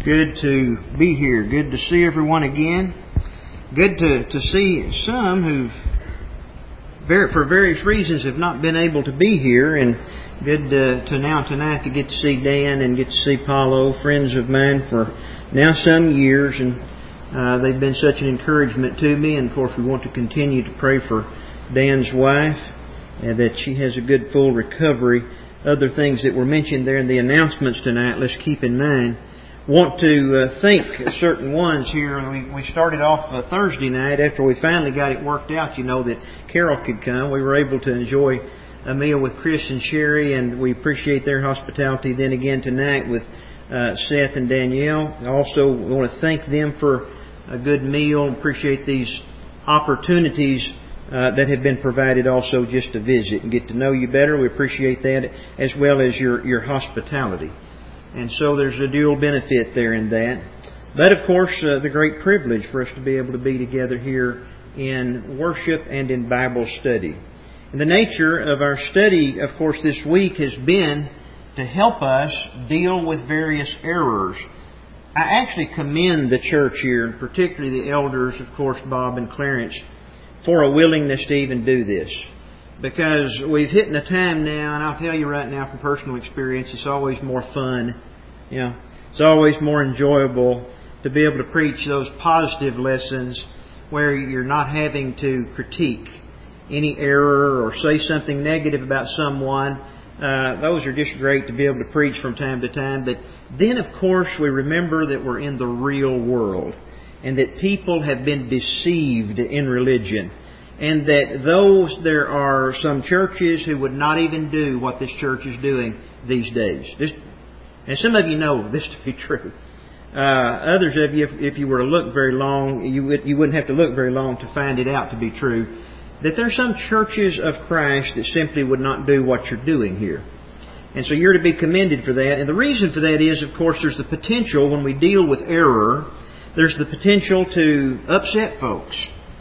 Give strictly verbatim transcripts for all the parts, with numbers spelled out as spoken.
Good to be here. Good to see everyone again. Good to, to see some who, for various reasons, have not been able to be here. And good to, to now tonight to get to see Dan and get to see Paulo, friends of mine for now some years. And uh, they've been such an encouragement to me. And of course, we want to continue to pray for Dan's wife, and that she has a good full recovery. Other things that were mentioned there in the announcements tonight, let's keep in mind. Want to uh, thank certain ones here. We, we started off uh, Thursday night after we finally got it worked out, you know, that Carol could come. We were able to enjoy a meal with Chris and Sherry, and we appreciate their hospitality. Then again tonight with uh, Seth and Danielle. Also, we want to thank them for a good meal. Appreciate these opportunities uh, that have been provided also just to visit and get to know you better. We appreciate that, as well as your, your hospitality. And so there's a dual benefit there in that. But of course, uh, the great privilege for us to be able to be together here in worship and in Bible study. And the nature of our study, of course, this week has been to help us deal with various errors. I actually commend the church here, particularly the elders, of course, Bob and Clarence, for a willingness to even do this. Because we've hit in a time now, and I'll tell you right now from personal experience, it's always more fun. You know, it's always more enjoyable to be able to preach those positive lessons where you're not having to critique any error or say something negative about someone. Uh, those are just great to be able to preach from time to time. But then, of course, we remember that we're in the real world and that people have been deceived in religion. And that those, there are some churches who would not even do what this church is doing these days. Just, and some of you know this to be true. Uh, others of you, if, if you were to look very long, you, would, you wouldn't have to look very long to find it out to be true. That there are some churches of Christ that simply would not do what you're doing here. And so you're to be commended for that. And the reason for that is, of course, there's the potential when we deal with error, there's the potential to upset folks.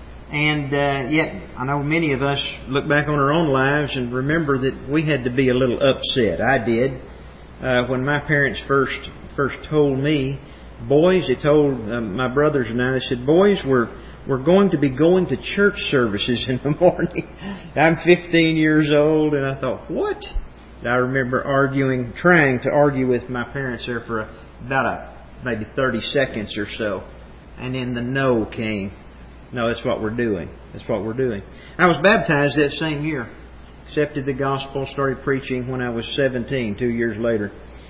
And uh, yet, I know many of us look back on our own lives and remember that we had to be a little upset. I did. Uh, when my parents first first told me, boys, they told uh, my brothers and I, they said, boys, we're, we're going to be going to church services in the morning. I'm fifteen years old, and I thought, what? And I remember arguing, trying to argue with my parents there for a, about a, maybe thirty seconds or so. And then the no came. No, that's what we're doing. That's what we're doing. I was baptized that same year. Accepted the gospel, started preaching when I was seventeen, two years later.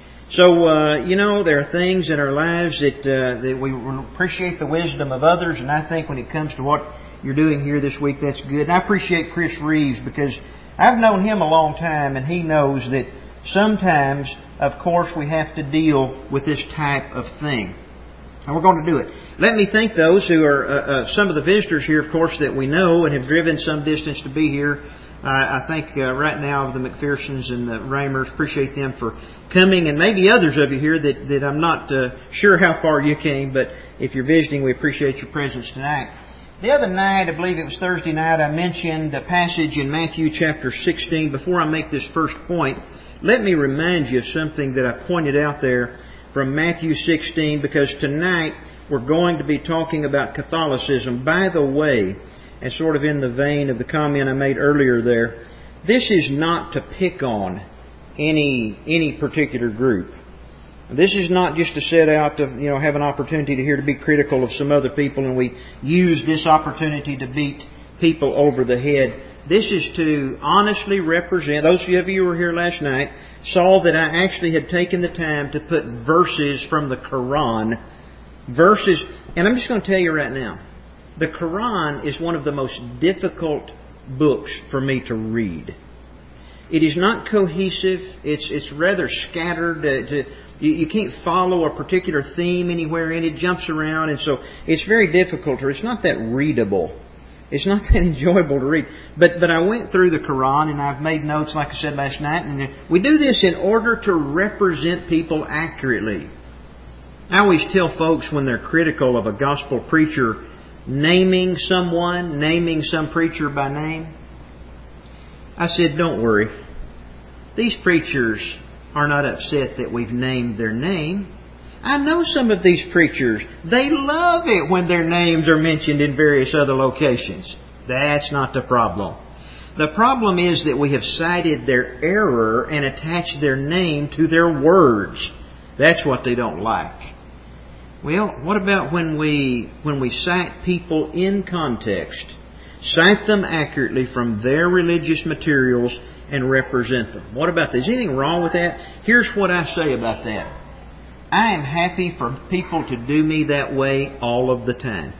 So, uh, you know, there are things in our lives that, uh, that we appreciate the wisdom of others. And I think when it comes to what you're doing here this week, that's good. And I appreciate Chris Reeves because I've known him a long time, and he knows that sometimes, of course, we have to deal with this type of thing. And we're going to do it. Let me thank those who are uh, uh, some of the visitors here, of course, that we know and have driven some distance to be here. Uh, I think uh, right now the McPhersons and the Ramers, appreciate them for coming, and maybe others of you here that, that I'm not uh, sure how far you came, but if you're visiting, we appreciate your presence tonight. The other night, I believe it was Thursday night, I mentioned a passage in Matthew chapter sixteen. Before I make this first point, let me remind you of something that I pointed out there from Matthew sixteen, because tonight we're going to be talking about Catholicism. By the way, and sort of in the vein of the comment I made earlier there, this is not to pick on any any particular group. This is not just to set out to, you know, have an opportunity to hear to be critical of some other people, and we use this opportunity to beat people over the head. This is to honestly represent, those of you who were here last night saw that I actually had taken the time to put verses from the Quran. Verses, and I'm just going to tell you right now, the Quran is one of the most difficult books for me to read. It is not cohesive. It's it's rather scattered. Uh, to, you, you can't follow a particular theme anywhere in it. It jumps around, and so it's very difficult, or it's not that readable. It's not that enjoyable to read. But but I went through the Quran, and I've made notes, like I said last night. And we do this in order to represent people accurately. I always tell folks when they're critical of a gospel preacher, naming someone, naming some preacher by name, I said, don't worry. These preachers are not upset that we've named their name. I know some of these preachers. They love it when their names are mentioned in various other locations. That's not the problem. The problem is that we have cited their error and attached their name to their words. That's what they don't like. Well, what about when we when we cite people in context, cite them accurately from their religious materials and represent them? What about that? Is anything wrong with that? Here's what I say about that. I am happy for people to do me that way all of the time.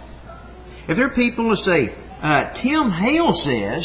If there are people who say, uh, Tim Hale says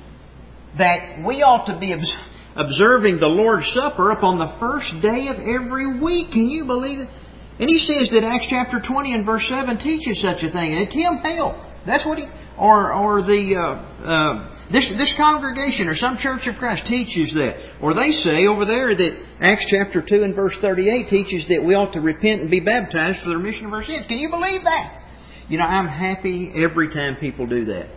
that we ought to be obs- observing the Lord's Supper upon the first day of every week. Can you believe it? And he says that Acts chapter twenty and verse seven teaches such a thing. And Tim Hale, that's what he... Or or the uh, uh, this this congregation or some Church of Christ teaches that. Or they say over there that Acts chapter two and verse thirty-eight teaches that we ought to repent and be baptized for the remission of our sins. Can you believe that? You know, I'm happy every time people do that.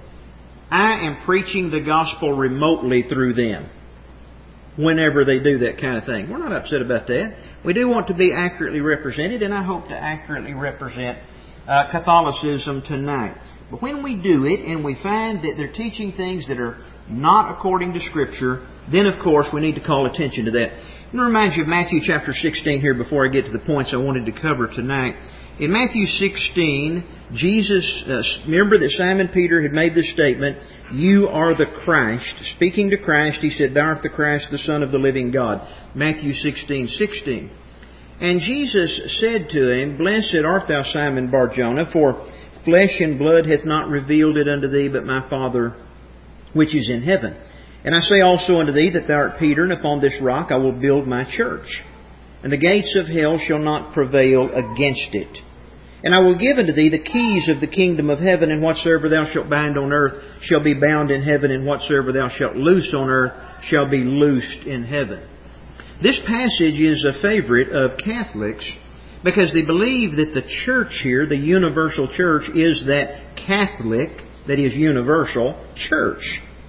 I am preaching the gospel remotely through them whenever they do that kind of thing. We're not upset about that. We do want to be accurately represented, and I hope to accurately represent uh, Catholicism tonight. But when we do it and we find that they're teaching things that are not according to Scripture, then of course we need to call attention to that. I'm going to remind you of Matthew chapter sixteen here before I get to the points I wanted to cover tonight. In Matthew sixteen, Jesus, uh, remember that Simon Peter had made this statement, "You are the Christ." Speaking to Christ, he said, "Thou art the Christ, the Son of the living God." Matthew sixteen sixteen. And Jesus said to him, "Blessed art thou, Simon Bar-Jonah, for flesh and blood hath not revealed it unto thee, but my Father which is in heaven. And I say also unto thee that thou art Peter, and upon this rock I will build my church. And the gates of hell shall not prevail against it. And I will give unto thee the keys of the kingdom of heaven, and whatsoever thou shalt bind on earth shall be bound in heaven, and whatsoever thou shalt loose on earth shall be loosed in heaven." This passage is a favorite of Catholics because they believe that the church here, the universal church, is that Catholic, that is universal, church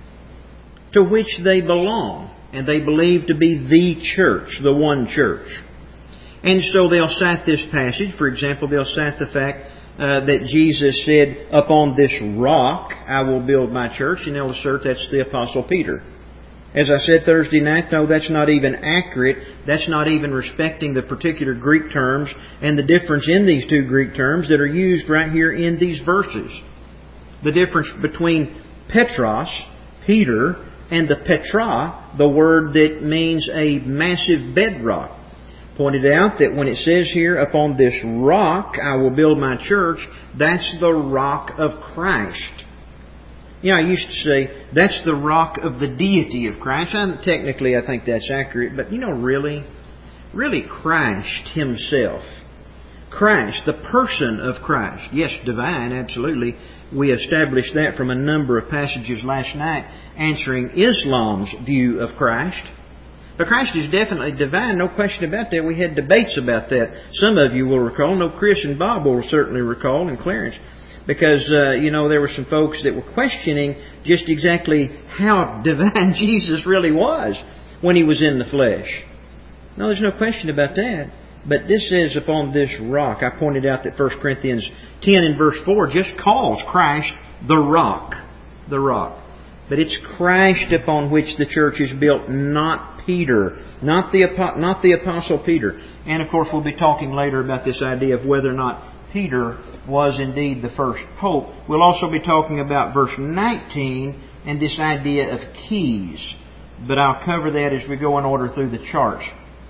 to which they belong. And they believe to be the church, the one church. And so they'll cite this passage. For example, they'll cite the fact uh, that Jesus said, "Upon this rock I will build my church," and they'll assert that's the Apostle Peter. As I said Thursday night, no, that's not even accurate. That's not even respecting the particular Greek terms and the difference in these two Greek terms that are used right here in these verses. The difference between Petros, Peter, and the Petra, the word that means a massive bedrock. Pointed out that when it says here, "Upon this rock I will build my church," that's the rock of Christ. You know, I used to say, that's the rock of the deity of Christ. And technically, I think that's accurate. But, you know, really, really Christ Himself. Christ, the person of Christ. Yes, divine, absolutely. We established that from a number of passages last night, answering Islam's view of Christ. But Christ is definitely divine, no question about that. We had debates about that. Some of you will recall. No, Chris and Bob will certainly recall, and Clarence. Because, uh, you know, there were some folks that were questioning just exactly how divine Jesus really was when He was in the flesh. No, there's no question about that. But this says, "Upon this rock." I pointed out that First Corinthians ten and verse four just calls Christ the rock. The rock. But it's Christ upon which the church is built, not Peter. Not the, not the Apostle Peter. And of course we'll be talking later about this idea of whether or not Peter was indeed the first pope. We'll also be talking about verse nineteen and this idea of keys. But I'll cover that as we go in order through the charts.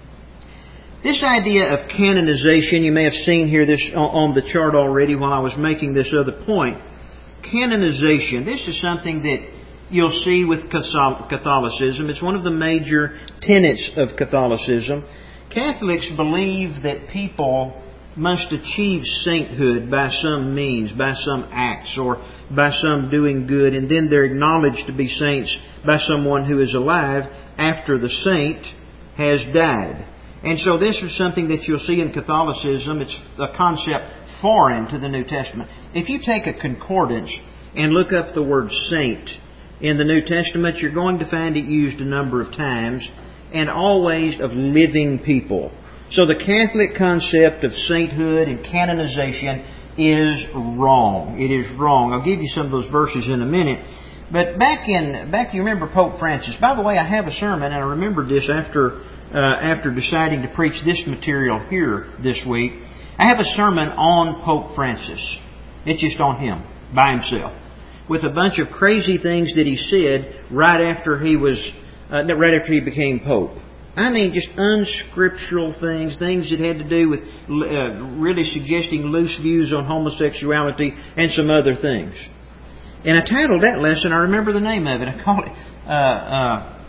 This idea of canonization, you may have seen here this on the chart already while I was making this other point. Canonization, this is something that you'll see with Catholicism. It's one of the major tenets of Catholicism. Catholics believe that people must achieve sainthood by some means, by some acts, or by some doing good, and then they're acknowledged to be saints by someone who is alive after the saint has died. And so this is something that you'll see in Catholicism. It's a concept foreign to the New Testament. If you take a concordance and look up the word saint in the New Testament, you're going to find it used a number of times, and always of living people. So the Catholic concept of sainthood and canonization is wrong. It is wrong. I'll give you some of those verses in a minute. But back in, back you remember Pope Francis. By the way, I have a sermon, and I remembered this after uh, after deciding to preach this material here this week. I have a sermon on Pope Francis. It's just on him, by himself, with a bunch of crazy things that he said right after he was, uh, right after he became Pope. I mean, just unscriptural things, things that had to do with uh, really suggesting loose views on homosexuality and some other things. And I titled that lesson, I remember the name of it, I call it uh, uh,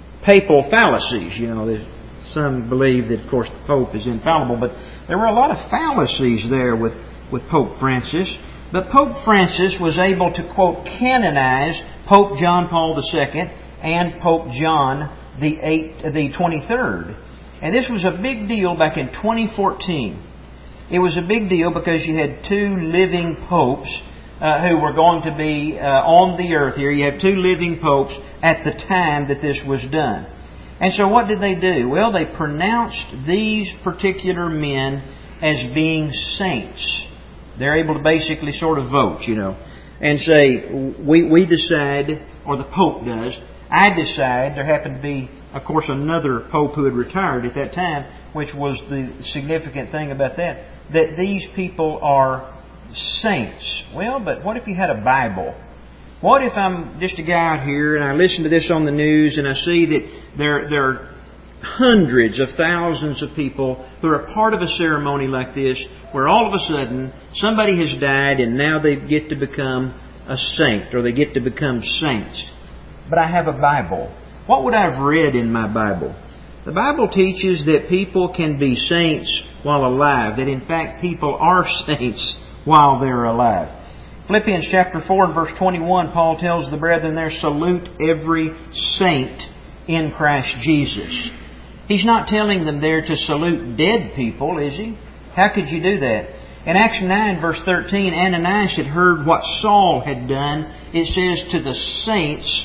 Papal Fallacies. You know, some believe that, of course, the Pope is infallible, but there were a lot of fallacies there with, with Pope Francis. But Pope Francis was able to, quote, canonize Pope John Paul the Second and Pope John the eighth, the twenty-third. And this was a big deal back in twenty fourteen. It was a big deal because you had two living popes uh, who were going to be uh, on the earth here. You have two living popes at the time that this was done. And so what did they do? Well, they pronounced these particular men as being saints. They're able to basically sort of vote, you know, and say, we, we decide, or the Pope does, I decide. There happened to be, of course, another Pope who had retired at that time, which was the significant thing about that, that these people are saints. Well, but what if you had a Bible? What if I'm just a guy out here and I listen to this on the news and I see that there, there are hundreds of thousands of people who are part of a ceremony like this, where all of a sudden somebody has died and now they get to become a saint, or they get to become saints. But I have a Bible. What would I have read in my Bible? The Bible teaches that people can be saints while alive. That in fact people are saints while they're alive. Philippians chapter four and verse twenty-one, Paul tells the brethren there, salute every saint in Christ Jesus. He's not telling them there to salute dead people, is he? How could you do that? In Acts nine verse thirteen, Ananias had heard what Saul had done. It says to the saints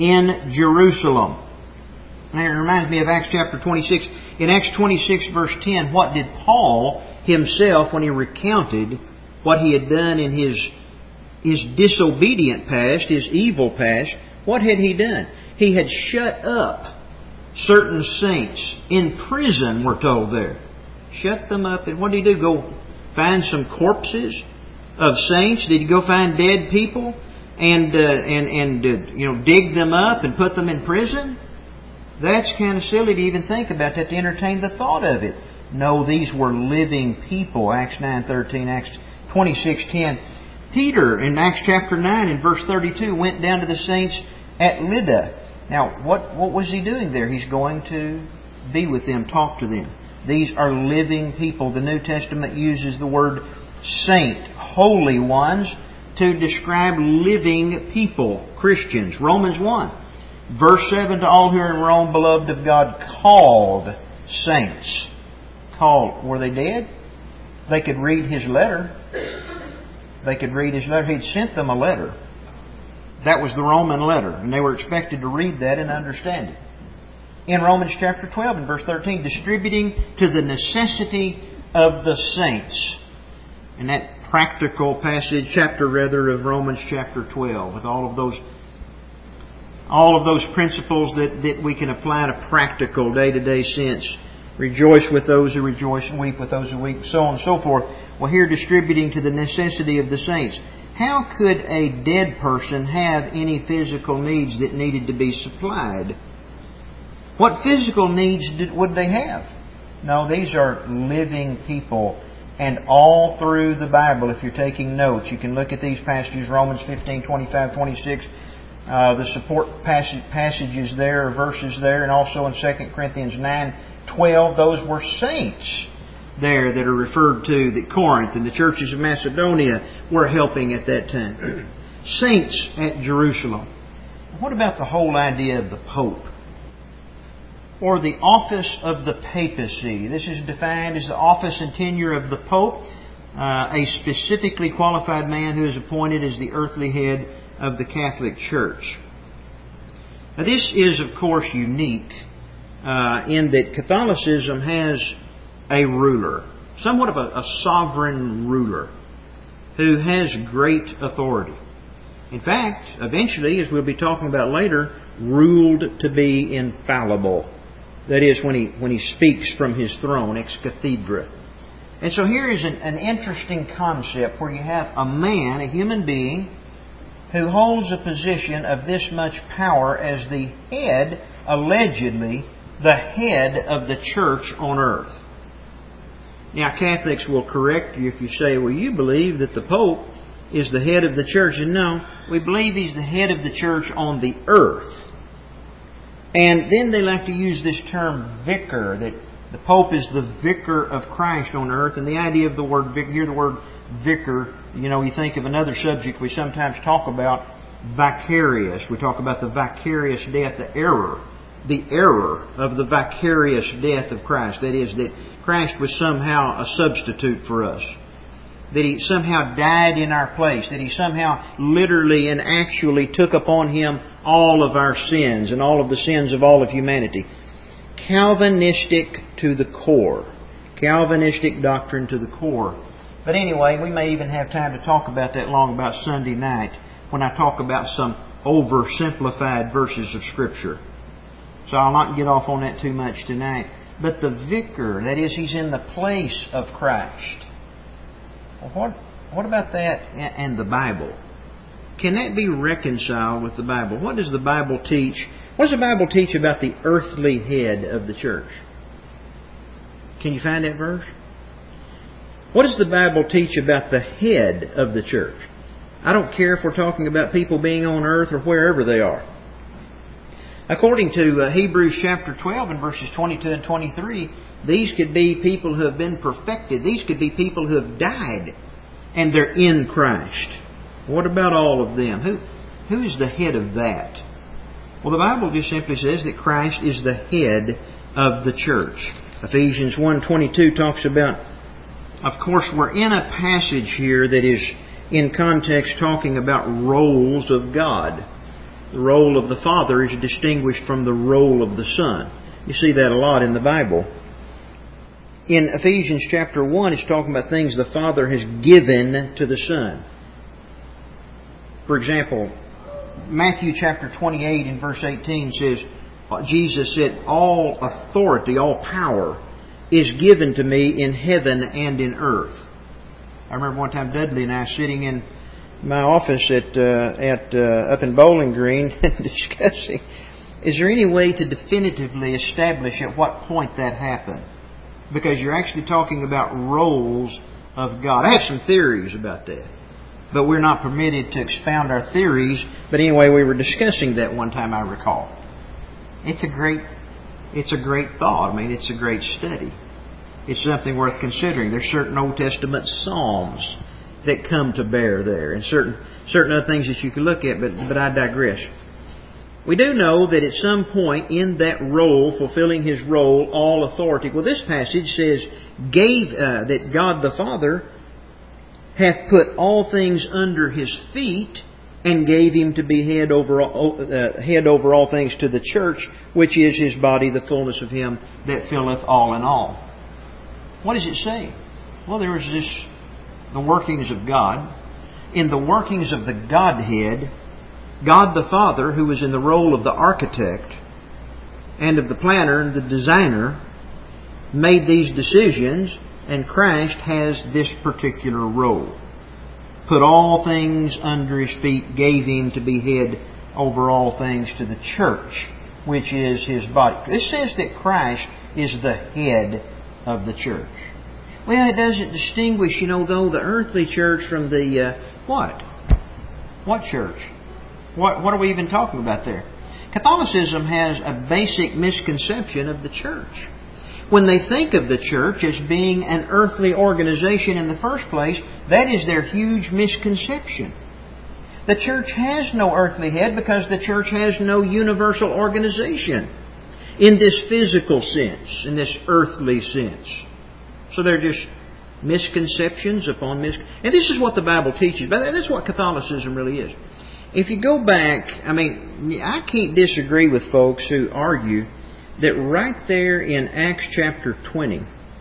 in Jerusalem. And it reminds me of Acts chapter twenty-six. In Acts twenty-six verse ten, what did Paul himself, when he recounted what he had done in his, his disobedient past, his evil past, what had he done? He had shut up certain saints in prison, we're told there. Shut them up. And what did he do? Go find some corpses of saints? Did he go find dead people? And, uh, and, and uh, you know, dig them up and put them in prison? That's kind of silly to even think about that, to entertain the thought of it. No, these were living people. Acts nine thirteen, Acts twenty-six ten. Peter, in Acts chapter nine and verse thirty-two, went down to the saints at Lydda. Now, what, what was he doing there? He's going to be with them, talk to them. These are living people. The New Testament uses the word saint, holy ones, to describe living people, Christians. Romans one, verse seven, to all who are in Rome, beloved of God, called saints. Called. Were they dead? They could read his letter. They could read his letter. He'd sent them a letter. That was the Roman letter, and they were expected to read that and understand it. In Romans chapter twelve and verse thirteen, distributing to the necessity of the saints. And that practical passage, chapter rather, of Romans chapter twelve, with all of those all of those principles that, that we can apply in a practical, day-to-day sense. Rejoice with those who rejoice and weep with those who weep, so on and so forth. Well, here distributing to the necessity of the saints. How could a dead person have any physical needs that needed to be supplied? What physical needs did, would they have? No, these are living people. And all through the Bible, if you're taking notes, you can look at these passages, Romans fifteen, twenty-five, twenty-six, uh, the support passage, passages there, verses there, and also in Second Corinthians nine, twelve, those were saints there that are referred to, that Corinth and the churches of Macedonia were helping at that time. Saints at Jerusalem. What about the whole idea of the Pope? Or the office of the papacy. This is defined as the office and tenure of the Pope, uh, a specifically qualified man who is appointed as the earthly head of the Catholic Church. Now, this is, of course, unique uh, in that Catholicism has a ruler, somewhat of a, a sovereign ruler who has great authority. In fact, eventually, as we'll be talking about later, ruled to be infallible. That is, when he when he speaks from his throne, ex cathedra. And so here is an, an interesting concept where you have a man, a human being, who holds a position of this much power as the head, allegedly, the head of the church on earth. Now, Catholics will correct you if you say, well, you believe that the Pope is the head of the church. And no, we believe He's the head of the church on the earth. And then they like to use this term vicar, that the Pope is the vicar of Christ on earth. And the idea of the word vicar, hear the word vicar, you know, you think of another subject we sometimes talk about, vicarious. We talk about the vicarious death, the error, the error of the vicarious death of Christ. That is, that Christ was somehow a substitute for us. That He somehow died in our place. That He somehow literally and actually took upon Him all of our sins and all of the sins of all of humanity. Calvinistic to the core. Calvinistic doctrine to the core. But anyway, we may even have time to talk about that long about Sunday night when I talk about some oversimplified verses of Scripture. So I'll not get off on that too much tonight. But the vicar, that is, He's in the place of Christ. Well, what, what about that and the Bible? Can that be reconciled with the Bible? What does the Bible teach? What does the Bible teach about the earthly head of the church? Can you find that verse? What does the Bible teach about the head of the church? I don't care if we're talking about people being on earth or wherever they are. According to uh, Hebrews chapter twelve and verses twenty-two and twenty-three, these could be people who have been perfected. These could be people who have died and they're in Christ. What about all of them? Who, who is the head of that? Well, the Bible just simply says that Christ is the head of the church. Ephesians one twenty-two talks about, of course, we're in a passage here that is in context talking about roles of God. The role of the Father is distinguished from the role of the Son. You see that a lot in the Bible. In Ephesians chapter one, it's talking about things the Father has given to the Son. For example, Matthew chapter twenty-eight and verse eighteen says, Jesus said, all authority, all power is given to me in heaven and in earth. I remember one time Dudley and I sitting in my office at uh, at uh, up in Bowling Green discussing, is there any way to definitively establish at what point that happened? Because you're actually talking about roles of God. I have some theories about that, but we're not permitted to expound our theories. But anyway, we were discussing that one time, I recall. It's a great, it's a great thought. I mean, it's a great study. It's something worth considering. There's certain Old Testament psalms that come to bear there, and certain certain other things that you can look at, but but I digress. We do know that at some point in that role, fulfilling His role, all authority. Well, this passage says, gave uh, that God the Father hath put all things under His feet, and gave Him to be head over all, uh, head over all things to the church, which is His body, the fullness of Him that filleth all in all. What does it say? Well, there was this, the workings of God. In the workings of the Godhead, God the Father, who was in the role of the architect and of the planner and the designer, made these decisions, and Christ has this particular role. Put all things under His feet, gave Him to be head over all things to the church, which is His body. This says that Christ is the head of the church. Well, it doesn't distinguish, you know, though, the earthly church from the, uh, what? What church? What, what are we even talking about there? Catholicism has a basic misconception of the church. When they think of the church as being an earthly organization in the first place, that is their huge misconception. The church has no earthly head because the church has no universal organization in this physical sense, in this earthly sense. So they're just misconceptions upon misconceptions. And this is what the Bible teaches. But that's what Catholicism really is. If you go back, I mean, I can't disagree with folks who argue that right there in Acts chapter twenty,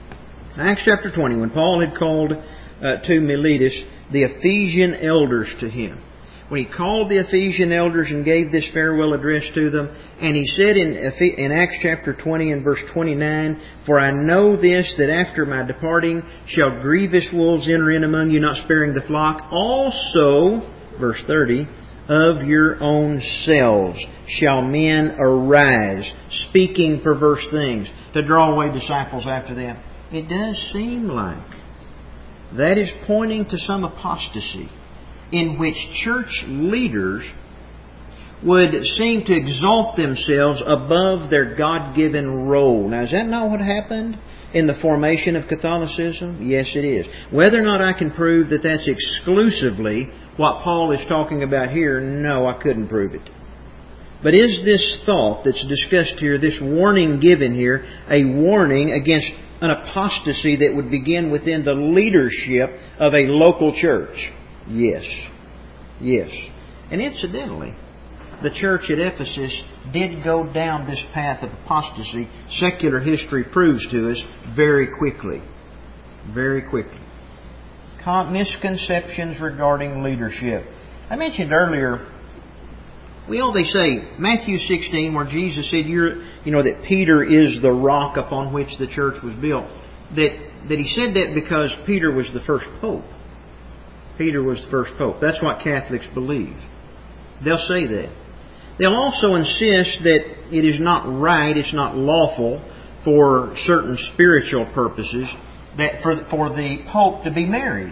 Acts chapter twenty, when Paul had called uh, to Miletus the Ephesian elders to him. When he called the Ephesian elders and gave this farewell address to them, and he said in, in Acts chapter twenty and verse twenty-nine, "For I know this, that after my departing shall grievous wolves enter in among you, not sparing the flock. Also," verse thirty, "of your own selves shall men arise, speaking perverse things, to draw away disciples after them." It does seem like that is pointing to some apostasy in which church leaders would seem to exalt themselves above their God-given role. Now, is that not what happened in the formation of Catholicism? Yes, it is. Whether or not I can prove that that's exclusively what Paul is talking about here, no, I couldn't prove it. But is this thought that's discussed here, this warning given here, a warning against an apostasy that would begin within the leadership of a local church? Yes. Yes. And incidentally, the church at Ephesus did go down this path of apostasy. Secular history proves to us very quickly. Very quickly. Misconceptions regarding leadership. I mentioned earlier, well, they say, Matthew sixteen, where Jesus said, "You're, you know, that Peter is the rock upon which the church was built." That, that he said that because Peter was the first pope. Peter was the first pope. That's what Catholics believe. They'll say that. They'll also insist that it is not right, it's not lawful for certain spiritual purposes that for, for the Pope to be married.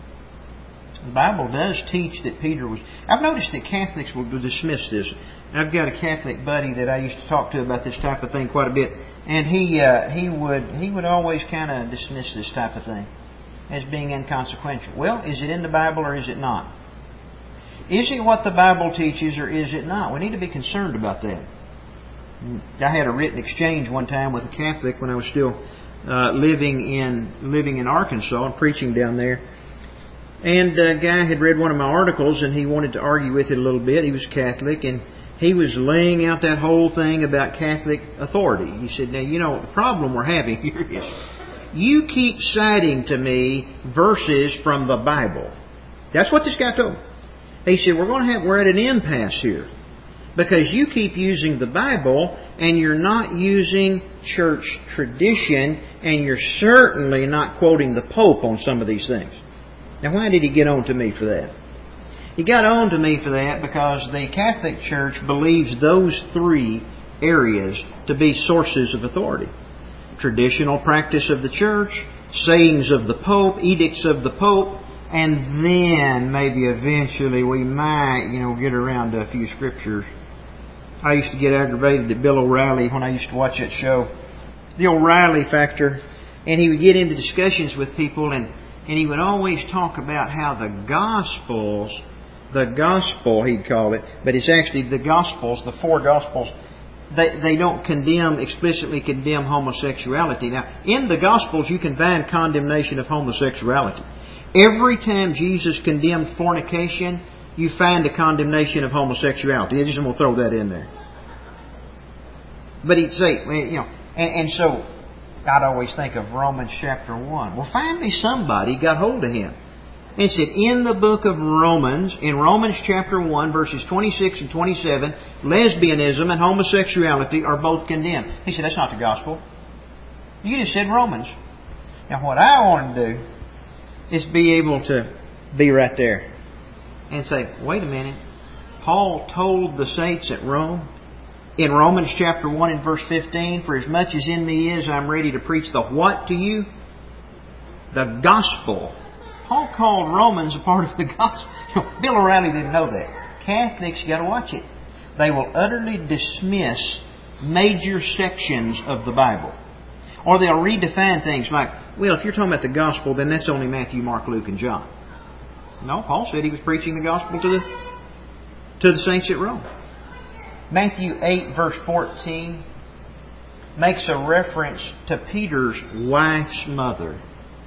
The Bible does teach that Peter was... I've noticed that Catholics will dismiss this. I've got a Catholic buddy that I used to talk to about this type of thing quite a bit, and he uh, he would he would always kind of dismiss this type of thing as being inconsequential. Well, is it in the Bible or is it not? Is it what the Bible teaches or is it not? We need to be concerned about that. I had a written exchange one time with a Catholic when I was still uh, living in living in Arkansas and preaching down there. And a guy had read one of my articles and he wanted to argue with it a little bit. He was Catholic and he was laying out that whole thing about Catholic authority. He said, "Now, you know, the problem we're having here is you keep citing to me verses from the Bible." That's what this guy told me. He said, "We're going to have, we're at an impasse here because you keep using the Bible and you're not using church tradition and you're certainly not quoting the Pope on some of these things." Now, why did he get on to me for that? He got on to me for that because the Catholic Church believes those three areas to be sources of authority. Traditional practice of the church, sayings of the Pope, edicts of the Pope, and then maybe eventually we might, you know, get around to a few scriptures. I used to get aggravated at Bill O'Reilly when I used to watch that show, The O'Reilly Factor, and he would get into discussions with people and, and he would always talk about how the Gospels, the Gospel he'd call it, but it's actually the Gospels, the four Gospels, They, they don't condemn, explicitly condemn homosexuality. Now, in the Gospels, you can find condemnation of homosexuality. Every time Jesus condemned fornication, you find a condemnation of homosexuality. I just want to throw that in there. But he'd say, you know, and, and so I'd always think of Romans chapter one. Well, finally somebody got hold of him. And said, in the book of Romans, in Romans chapter one, verses twenty-six and twenty-seven, lesbianism and homosexuality are both condemned. He said, that's not the gospel. You just said Romans. Now, what I want to do is be able to be right there and say, wait a minute. Paul told the saints at Rome, in Romans chapter one and verse fifteen, for as much as in me is, I'm ready to preach the what to you? The gospel. Paul called Romans a part of the gospel. Bill O'Reilly didn't know that. Catholics, you got to watch it. They will utterly dismiss major sections of the Bible. Or they'll redefine things like, well, if you're talking about the gospel, then that's only Matthew, Mark, Luke, and John. No, Paul said he was preaching the gospel to the to the saints at Rome. Matthew eight, verse fourteen, makes a reference to Peter's wife's mother.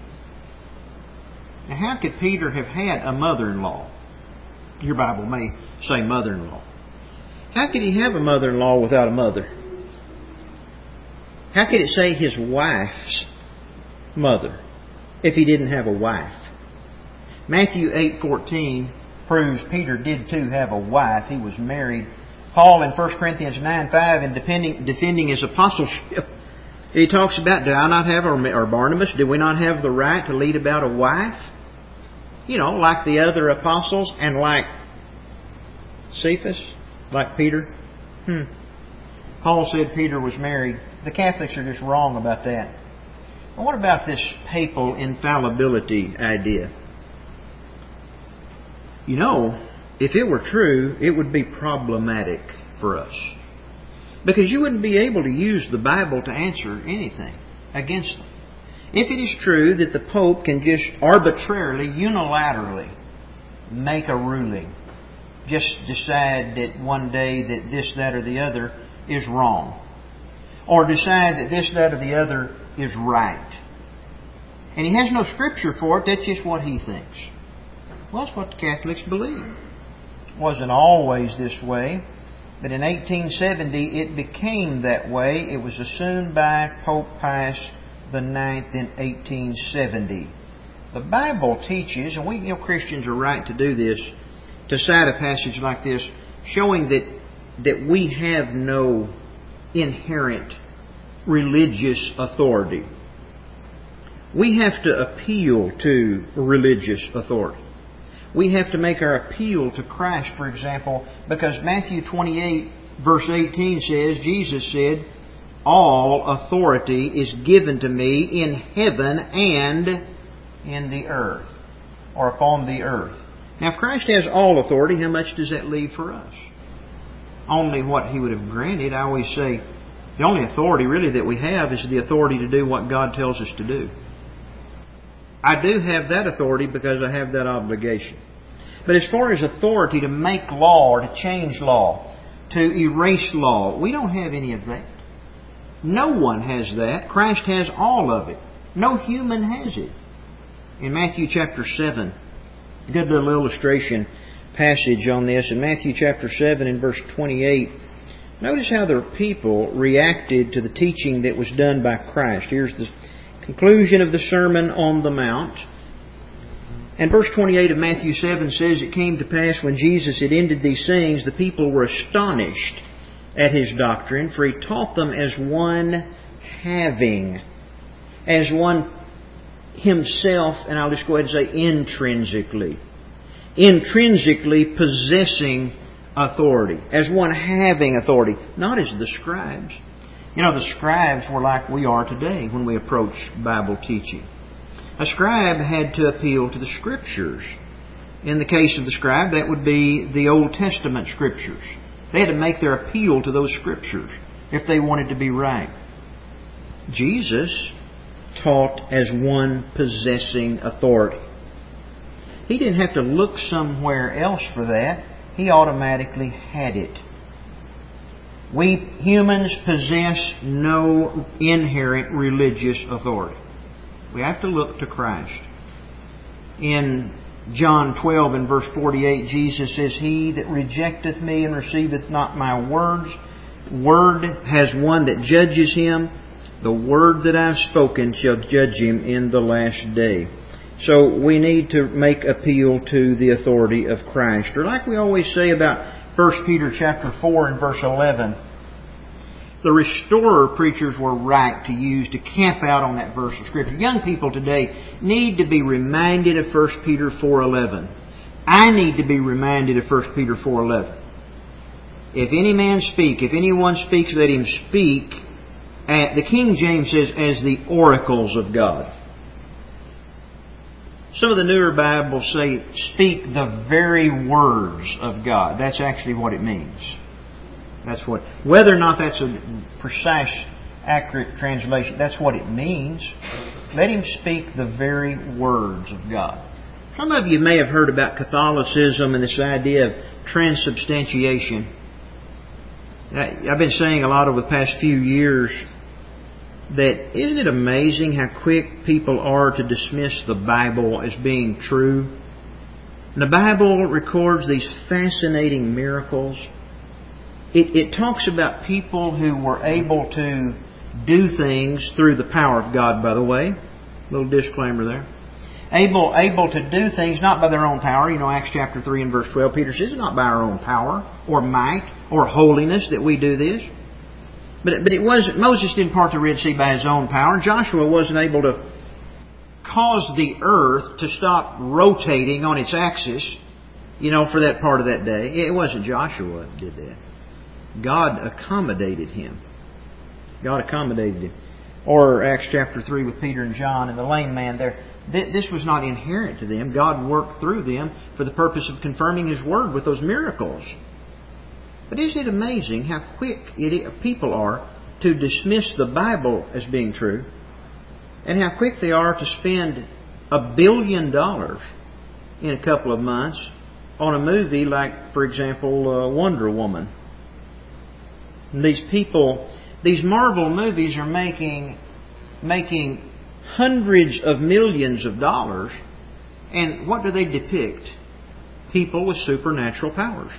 Now, how could Peter have had a mother-in-law? Your Bible may say mother-in-law. How could he have a mother-in-law without a mother? How could it say his wife's mother if he didn't have a wife. Matthew eight fourteen proves Peter did too have a wife. He was married. Paul in First Corinthians nine five, in defending, defending his apostleship, he talks about, do I not have, or Barnabas, do we not have the right to lead about a wife? You know, like the other apostles and like Cephas, like Peter. Hmm. Paul said Peter was married. The Catholics are just wrong about that. Well, what about this papal infallibility idea? You know, if it were true, it would be problematic for us. Because you wouldn't be able to use the Bible to answer anything against them. If it is true that the Pope can just arbitrarily, unilaterally make a ruling, just decide that one day that this, that, or the other is wrong, or decide that this, that, or the other is right, and he has no Scripture for it, that's just what he thinks. Well, that's what the Catholics believe. It wasn't always this way, but in eighteen seventy it became that way. It was assumed by Pope Pius the ninth in eighteen seventy. The Bible teaches, and we, you know, Christians are right to do this, to cite a passage like this, showing that that we have no inherent religious authority. We have to appeal to religious authority. We have to make our appeal to Christ, for example, because Matthew twenty-eight, verse eighteen says, Jesus said, all authority is given to me in heaven and in the earth, or upon the earth. Now, if Christ has all authority, how much does that leave for us? Only what He would have granted. I always say, the only authority really that we have is the authority to do what God tells us to do. I do have that authority because I have that obligation. But as far as authority to make law or to change law, to erase law, we don't have any of that. No one has that. Christ has all of it. No human has it. In Matthew chapter seven, a good little illustration passage on this. In Matthew chapter seven and verse twenty-eight, notice how the people reacted to the teaching that was done by Christ. Here's the conclusion of the Sermon on the Mount. And verse twenty-eight of Matthew seven says, it came to pass when Jesus had ended these sayings, the people were astonished at His doctrine, for He taught them as one having, as one Himself, and I'll just go ahead and say intrinsically, intrinsically possessing authority, as one having authority, not as the scribes. You know, the scribes were like we are today when we approach Bible teaching. A scribe had to appeal to the Scriptures. In the case of the scribe, that would be the Old Testament Scriptures. They had to make their appeal to those Scriptures if they wanted to be right. Jesus taught as one possessing authority. He didn't have to look somewhere else for that. He automatically had it. We humans possess no inherent religious authority. We have to look to Christ. In John twelve and verse forty-eight, Jesus says, He that rejecteth me and receiveth not my words, word has one that judges him. The word that I've spoken shall judge him in the last day. So we need to make appeal to the authority of Christ. Or like we always say about First Peter chapter four and verse eleven, the restorer preachers were right to use to camp out on that verse of Scripture. Young people today need to be reminded of First Peter four eleven. I need to be reminded of First Peter four eleven. If any man speak, if anyone speaks, let him speak. At, the King James says, as the oracles of God. Some of the newer Bibles say, speak the very words of God. That's actually what it means. That's what, whether or not that's a precise, accurate translation, that's what it means. Let him speak the very words of God. Some of you may have heard about Catholicism and this idea of transubstantiation. I've been saying a lot over the past few years that isn't it amazing how quick people are to dismiss the Bible as being true? The Bible records these fascinating miracles. It, it talks about people who were able to do things through the power of God, by the way. Little disclaimer there. Able, able to do things not by their own power. You know, Acts chapter three and verse twelve, Peter says it's not by our own power or might or holiness that we do this. But, but it wasn't, Moses didn't part the Red Sea by his own power. Joshua wasn't able to cause the earth to stop rotating on its axis, you know, for that part of that day. It wasn't Joshua that did that. God accommodated him. God accommodated him. Or Acts chapter three with Peter and John and the lame man there. This was not inherent to them. God worked through them for the purpose of confirming His Word with those miracles. But isn't it amazing how quick it, people are to dismiss the Bible as being true, and how quick they are to spend a billion dollars in a couple of months on a movie like, for example, uh, Wonder Woman. And these people, these Marvel movies are making making hundreds of millions of dollars, and what do they depict? People with supernatural powers.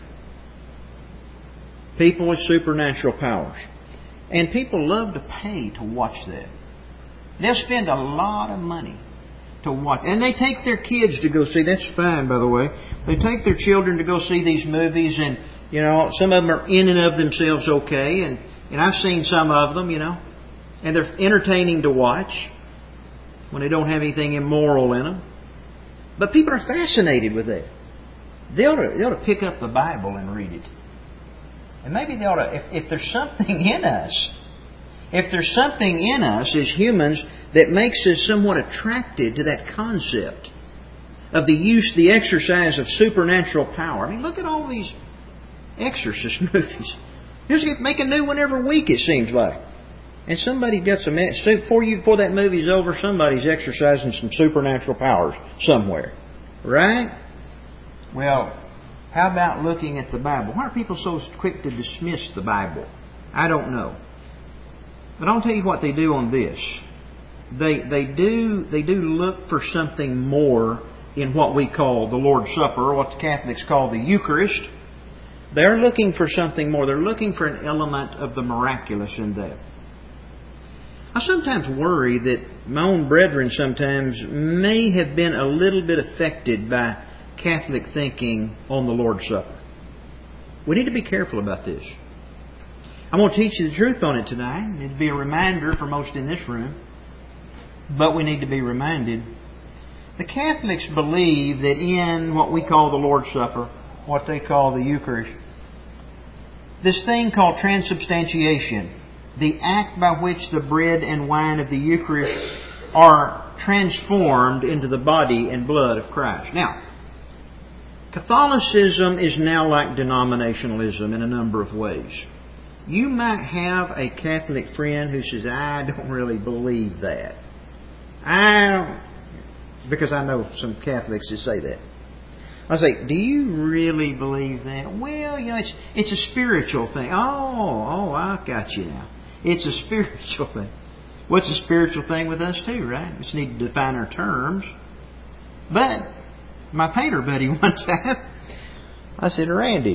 People with supernatural powers. And people love to pay to watch that. They'll spend a lot of money to watch. And they take their kids to go see. That's fine, by the way. They take their children to go see these movies, and, you know, some of them are in and of themselves okay. And, and I've seen some of them, you know. And they're entertaining to watch when they don't have anything immoral in them. But people are fascinated with that. They ought to, they ought to pick up the Bible and read it. And maybe they ought to, if, if there's something in us, if there's something in us as humans that makes us somewhat attracted to that concept of the use, the exercise of supernatural power. I mean, look at all these exorcist movies. Just make a new one every week, it seems like. And somebody got some, before you, before that movie's over, somebody's exercising some supernatural powers somewhere. Right? Well, how about looking at the Bible? Why are people so quick to dismiss the Bible? I don't know. But I'll tell you what they do on this. They they do they do look for something more in what we call the Lord's Supper, or what the Catholics call the Eucharist. They're looking for something more. They're looking for an element of the miraculous in that. I sometimes worry that my own brethren sometimes may have been a little bit affected by Catholic thinking on the Lord's Supper. We need to be careful about this. I'm going to teach you the truth on it tonight. It'll be a reminder for most in this room. But we need to be reminded. The Catholics believe that in what we call the Lord's Supper, what they call the Eucharist, this thing called transubstantiation, the act by which the bread and wine of the Eucharist are transformed into the body and blood of Christ. Now, Catholicism is now like denominationalism in a number of ways. You might have a Catholic friend who says, I don't really believe that. I don't, because I know some Catholics that say that. I say, do you really believe that? Well, you know, it's it's a spiritual thing. Oh, oh, I got you now. It's a spiritual thing. What's a spiritual thing with us too, right? We just need to define our terms. But my painter buddy one time, I said, Randy,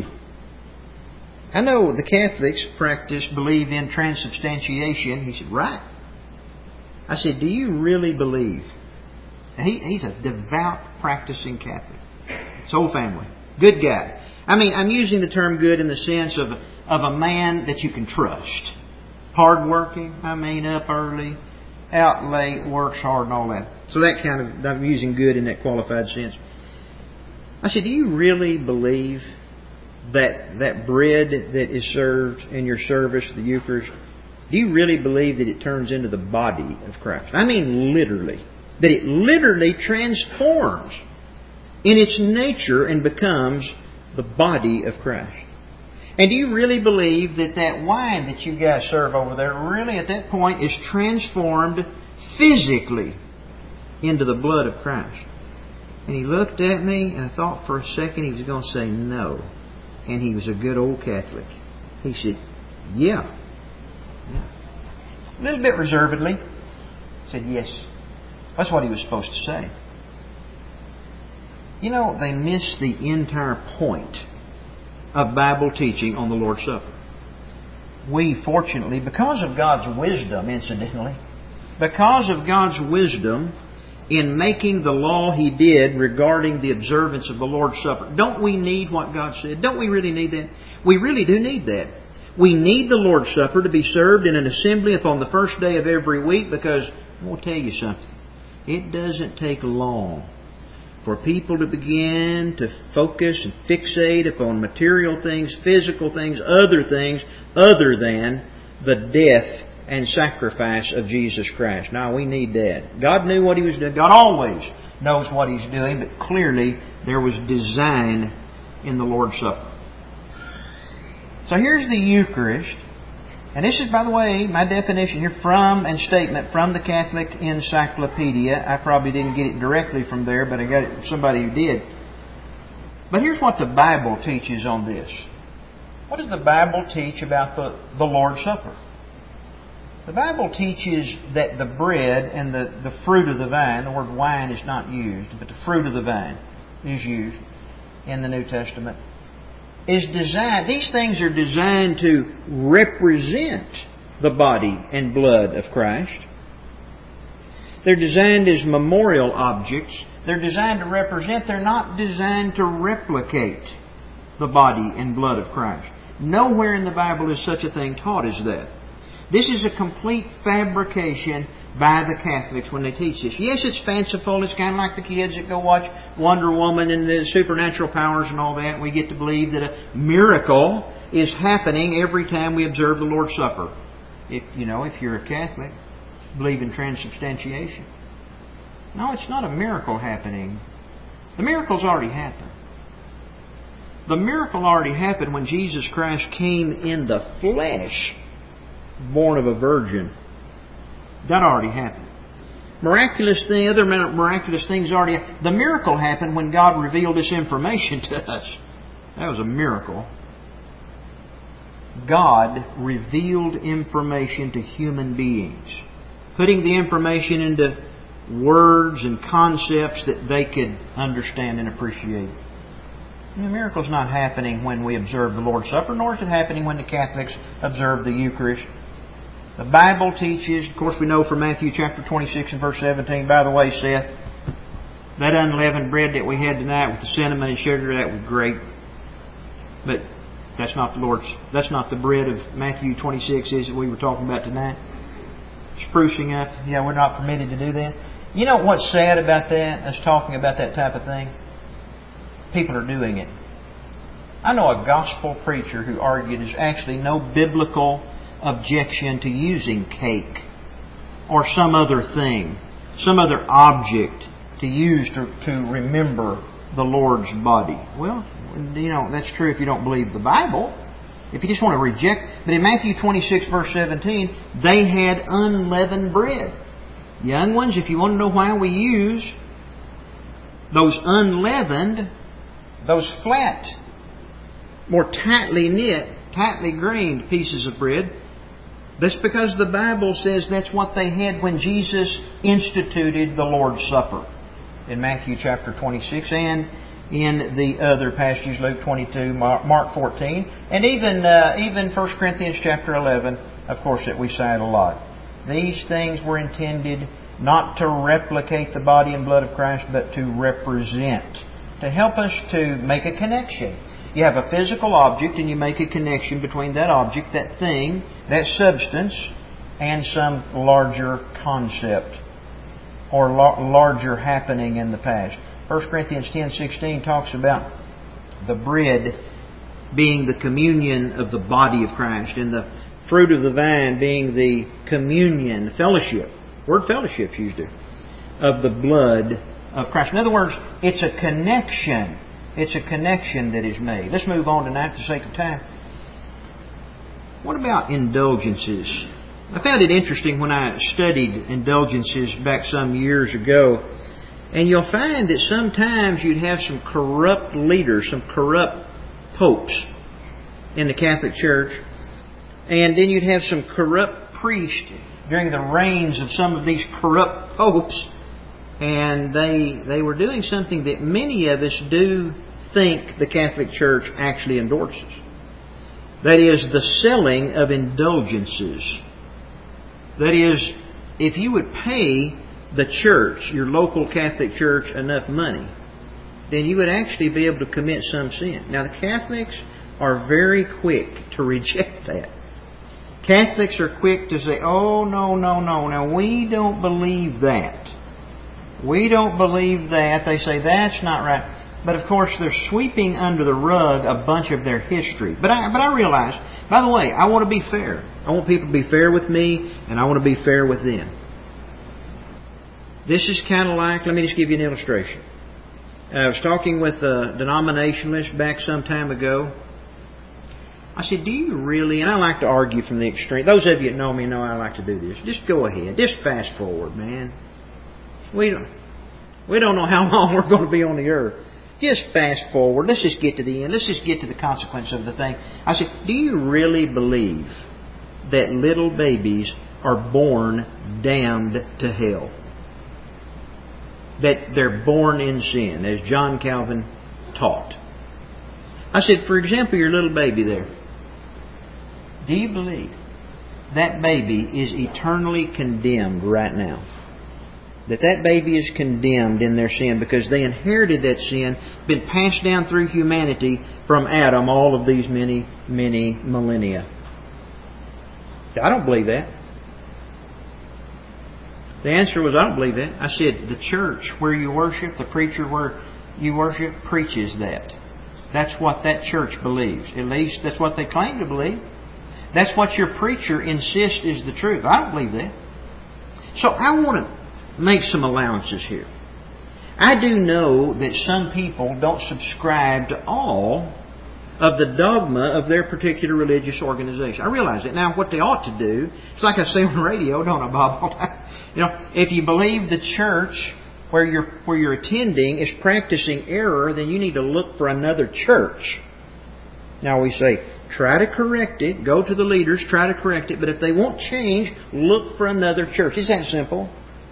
I know the Catholics practice, believe in transubstantiation. He said, right. I said, do you really believe? He, he's a devout practicing Catholic. His whole family. Good guy. I mean, I'm using the term good in the sense of, of a man that you can trust. Hardworking. I mean, up early, out late, works hard and all that. So that kind of, I'm using good in that qualified sense. I said, do you really believe that that bread that is served in your service, the Eucharist, do you really believe that it turns into the body of Christ? I mean literally. That it literally transforms in its nature and becomes the body of Christ. And do you really believe that that wine that you guys serve over there really at that point is transformed physically into the blood of Christ? And he looked at me and I thought for a second he was going to say no. And he was a good old Catholic. He said, yeah. yeah. A little bit reservedly. He said, yes. That's what he was supposed to say. You know, they miss the entire point of Bible teaching on the Lord's Supper. We, fortunately, because of God's wisdom, incidentally, because of God's wisdom, in making the law He did regarding the observance of the Lord's Supper. Don't we need what God said? Don't we really need that? We really do need that. We need the Lord's Supper to be served in an assembly upon the first day of every week, because I will tell you something. It doesn't take long for people to begin to focus and fixate upon material things, physical things, other things, other than the death and sacrifice of Jesus Christ. Now, we need that. God knew what He was doing. God always knows what He's doing, but clearly there was design in the Lord's Supper. So here's the Eucharist. And this is, by the way, my definition here from and statement from the Catholic Encyclopedia. I probably didn't get it directly from there, but I got it from somebody who did. But here's what the Bible teaches on this. What does the Bible teach about the, the Lord's Supper? The Bible teaches that the bread and the, the fruit of the vine, the word wine is not used, but the fruit of the vine is used in the New Testament, is designed, these things are designed to represent the body and blood of Christ. They're designed as memorial objects. They're designed to represent, they're not designed to replicate the body and blood of Christ. Nowhere in the Bible is such a thing taught as that. This is a complete fabrication by the Catholics when they teach this. Yes, it's fanciful. It's kind of like the kids that go watch Wonder Woman and the supernatural powers and all that. And we get to believe that a miracle is happening every time we observe the Lord's Supper. If you know, if you're a Catholic, believe in transubstantiation. No, it's not a miracle happening. The miracle's already happened. The miracle already happened when Jesus Christ came in the flesh, born of a virgin. That already happened. Miraculous thing, other miraculous things already. The miracle happened when God revealed this information to us. That was a miracle. God revealed information to human beings, putting the information into words and concepts that they could understand and appreciate. And the miracle's not happening when we observe the Lord's Supper, nor is it happening when the Catholics observe the Eucharist. The Bible teaches, of course we know from Matthew chapter twenty-six and verse seventeen, by the way, Seth, that unleavened bread that we had tonight with the cinnamon and sugar, that was great. But that's not the Lord's, that's not the bread of Matthew twenty-six, is it, we were talking about tonight? Sprucing up. Yeah, we're not permitted to do that. You know what's sad about that, us talking about that type of thing? People are doing it. I know a gospel preacher who argued there's actually no biblical objection to using cake or some other thing, some other object to use to, to remember the Lord's body. Well, you know, that's true if you don't believe the Bible. If you just want to reject. But in Matthew twenty-six verse seventeen, they had unleavened bread. Young ones, if you want to know why we use those unleavened, those flat, more tightly knit, tightly grained pieces of bread, that's because the Bible says that's what they had when Jesus instituted the Lord's Supper in Matthew chapter twenty-six and in the other passages, Luke twenty-two, Mark fourteen, and even uh, even First Corinthians chapter eleven, of course, that we cite a lot. These things were intended not to replicate the body and blood of Christ, but to represent, to help us to make a connection. You have a physical object and you make a connection between that object, that thing, that substance, and some larger concept or la- larger happening in the past. First Corinthians ten sixteen talks about the bread being the communion of the body of Christ and the fruit of the vine being the communion, fellowship. Word fellowship is used there. Of the blood of Christ. In other words, it's a connection. It's a connection that is made. Let's move on tonight for the sake of time. What about indulgences? I found it interesting when I studied indulgences back some years ago. And you'll find that sometimes you'd have some corrupt leaders, some corrupt popes in the Catholic Church. And then you'd have some corrupt priests during the reigns of some of these corrupt popes. And they they were doing something that many of us do think the Catholic Church actually endorses. That is the selling of indulgences. That is, if you would pay the church, your local Catholic church, enough money, then you would actually be able to commit some sin. Now, the Catholics are very quick to reject that. Catholics are quick to say, oh, no, no, no. Now, we don't believe that. We don't believe that. They say that's not right. But, of course, they're sweeping under the rug a bunch of their history. But I, but I realize, by the way, I want to be fair. I want people to be fair with me, and I want to be fair with them. This is kind of like, let me just give you an illustration. I was talking with a denominationalist back some time ago. I said, do you really, and I like to argue from the extreme. Those of you that know me know I like to do this. Just go ahead. Just fast forward, man. We don't, we don't know how long we're going to be on the earth. Just fast forward. Let's just get to the end. Let's just get to the consequence of the thing. I said, do you really believe that little babies are born damned to hell? That they're born in sin, as John Calvin taught. I said, for example, your little baby there. Do you believe that baby is eternally condemned right now? That that baby is condemned in their sin because they inherited that sin, been passed down through humanity from Adam all of these many, many millennia. I don't believe that. The answer was, I don't believe that. I said, the church where you worship, the preacher where you worship, preaches that. That's what that church believes. At least that's what they claim to believe. That's what your preacher insists is the truth. I don't believe that. So I want to make some allowances here. I do know that some people don't subscribe to all of the dogma of their particular religious organization. I realize it. Now, what they ought to do, it's like I say on the radio, don't I, Bob? All the time. You know, if you believe the church where you're where you're attending is practicing error, then you need to look for another church. Now we say, try to correct it. Go to the leaders, try to correct it. But if they won't change, look for another church. It's that simple.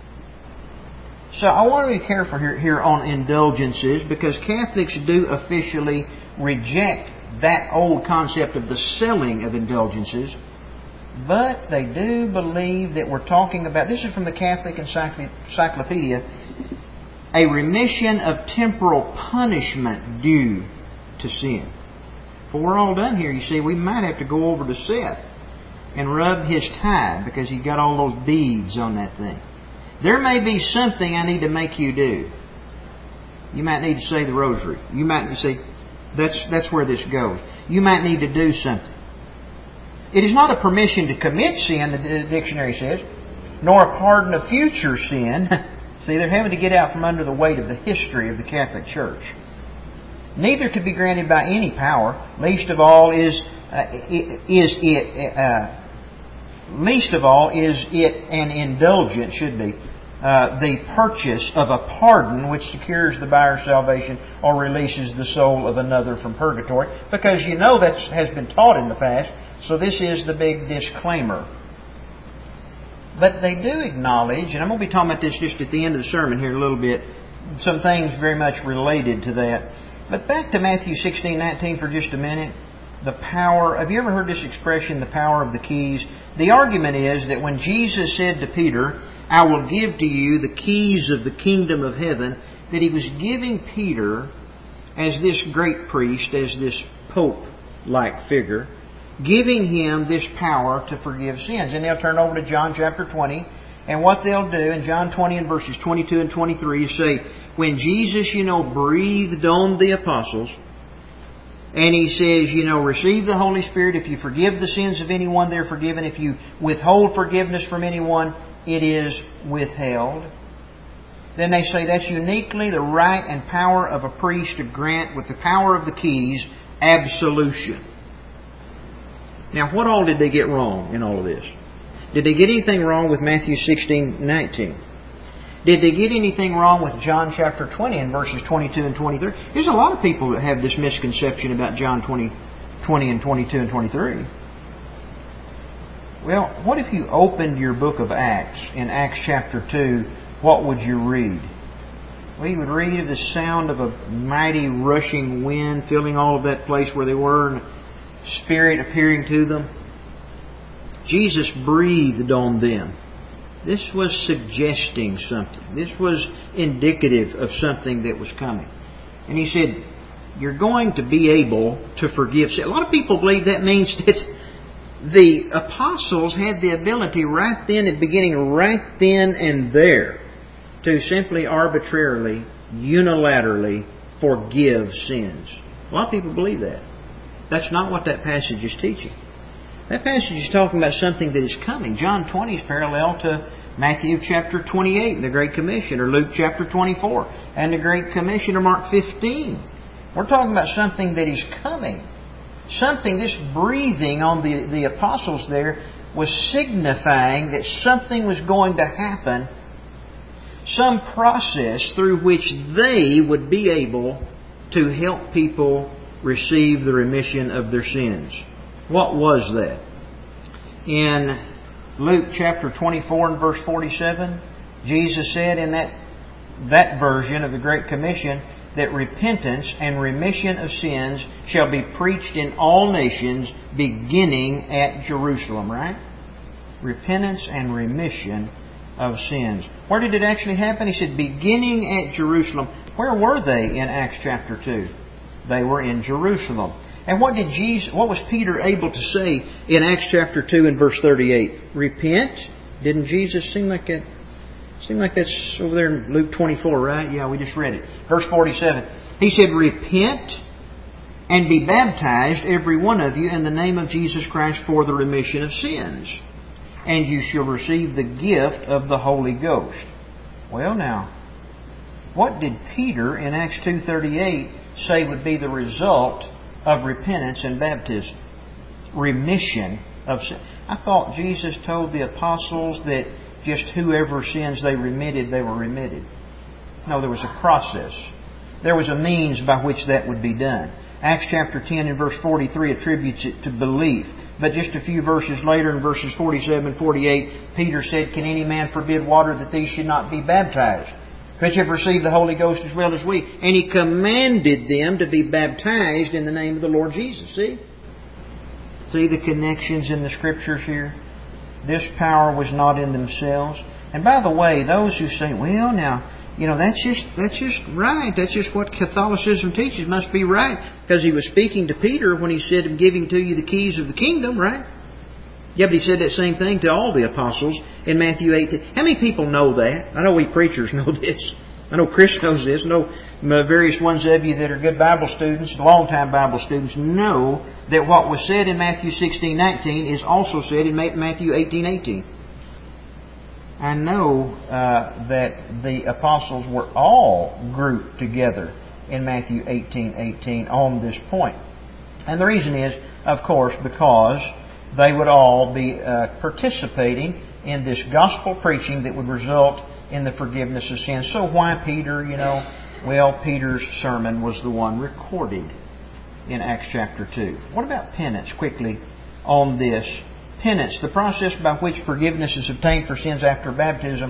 So I want to be careful here, here on indulgences, because Catholics do officially reject that old concept of the selling of indulgences. But they do believe that we're talking about, this is from the Catholic Encyclopedia, a remission of temporal punishment due to sin. Before we're all done here, you see, we might have to go over to Seth and rub his tie because he got all those beads on that thing. There may be something I need to make you do. You might need to say the rosary. You might say, that's, that's where this goes. You might need to do something. It is not a permission to commit sin, the dictionary says, nor a pardon of future sin. See, they're having to get out from under the weight of the history of the Catholic Church. Neither could be granted by any power. Least of all is uh, is it uh, least of all is it an indulgence, should be uh, the purchase of a pardon which secures the buyer's salvation or releases the soul of another from purgatory. Because you know that has been taught in the past. So this is the big disclaimer. But they do acknowledge, and I'm going to be talking about this just at the end of the sermon here a little bit, some things very much related to that. But back to Matthew sixteen nineteen for just a minute. The power, have you ever heard this expression, the power of the keys? The argument is that when Jesus said to Peter, I will give to you the keys of the kingdom of heaven, that He was giving Peter, as this great priest, as this Pope-like figure, giving him this power to forgive sins. And they'll turn over to John chapter twenty. And what they'll do in John twenty and verses twenty-two and twenty-three is say, when Jesus, you know, breathed on the apostles, and He says, you know, receive the Holy Spirit. If you forgive the sins of anyone, they're forgiven. If you withhold forgiveness from anyone, it is withheld. Then they say that's uniquely the right and power of a priest to grant, with the power of the keys, absolution. Now, what all did they get wrong in all of this? Did they get anything wrong with Matthew sixteen nineteen? Did they get anything wrong with John chapter twenty and verses twenty-two and twenty-three? There's a lot of people that have this misconception about John twenty, twenty and twenty-two and twenty-three. Well, what if you opened your book of Acts in Acts chapter two? What would you read? Well, you would read of the sound of a mighty rushing wind filling all of that place where they were, and Spirit appearing to them. Jesus breathed on them. This was suggesting something. This was indicative of something that was coming. And He said, you're going to be able to forgive sin. A lot of people believe that means that the apostles had the ability right then at the beginning, right then and there, to simply arbitrarily, unilaterally forgive sins. A lot of people believe that. That's not what that passage is teaching. That passage is talking about something that is coming. John twenty is parallel to Matthew chapter twenty-eight, the Great Commission, or Luke chapter twenty-four, and the Great Commission, or Mark fifteen. We're talking about something that is coming. Something, this breathing on the, the apostles there was signifying that something was going to happen, some process through which they would be able to help people receive the remission of their sins. What was that? In Luke chapter twenty-four and verse forty-seven, Jesus said in that, that version of the Great Commission that repentance and remission of sins shall be preached in all nations, beginning at Jerusalem, right? Repentance and remission of sins. Where did it actually happen? He said, beginning at Jerusalem. Where were they in Acts chapter two? They were in Jerusalem. And what did Jesus, what was Peter able to say in Acts chapter two and verse thirty-eight? Repent? Didn't Jesus seem like it? Seem like that's over there in Luke twenty-four, right? Yeah, we just read it. Verse forty-seven. He said, repent and be baptized, every one of you, in the name of Jesus Christ for the remission of sins, and you shall receive the gift of the Holy Ghost. Well, now, what did Peter in Acts two thirty-eight say would be the result of repentance and baptism? Remission of sin. I thought Jesus told the apostles that just whoever sins they remitted, they were remitted. No, there was a process. There was a means by which that would be done. Acts chapter ten and verse forty-three attributes it to belief. But just a few verses later, in verses forty-seven and forty-eight, Peter said, can any man forbid water that these should not be baptized, which have received the Holy Ghost as well as we? And he commanded them to be baptized in the name of the Lord Jesus. See? See the connections in the Scriptures here? This power was not in themselves. And by the way, those who say, well, now, you know, that's just that's just right. That's just what Catholicism teaches. Must be right. Because he was speaking to Peter when he said, I'm giving to you the keys of the kingdom, right? Yeah, but he said that same thing to all the apostles in Matthew eighteen. How many people know that? I know we preachers know this. I know Chris knows this. I know various ones of you that are good Bible students, long-time Bible students, know that what was said in Matthew sixteen nineteen is also said in Matthew eighteen eighteen. I know uh, that the apostles were all grouped together in Matthew eighteen eighteen on this point. And the reason is, of course, because they would all be uh, participating in this gospel preaching that would result in the forgiveness of sins. So why Peter, you know? Well, Peter's sermon was the one recorded in Acts chapter two. What about penance? Quickly on this. Penance, the process by which forgiveness is obtained for sins after baptism.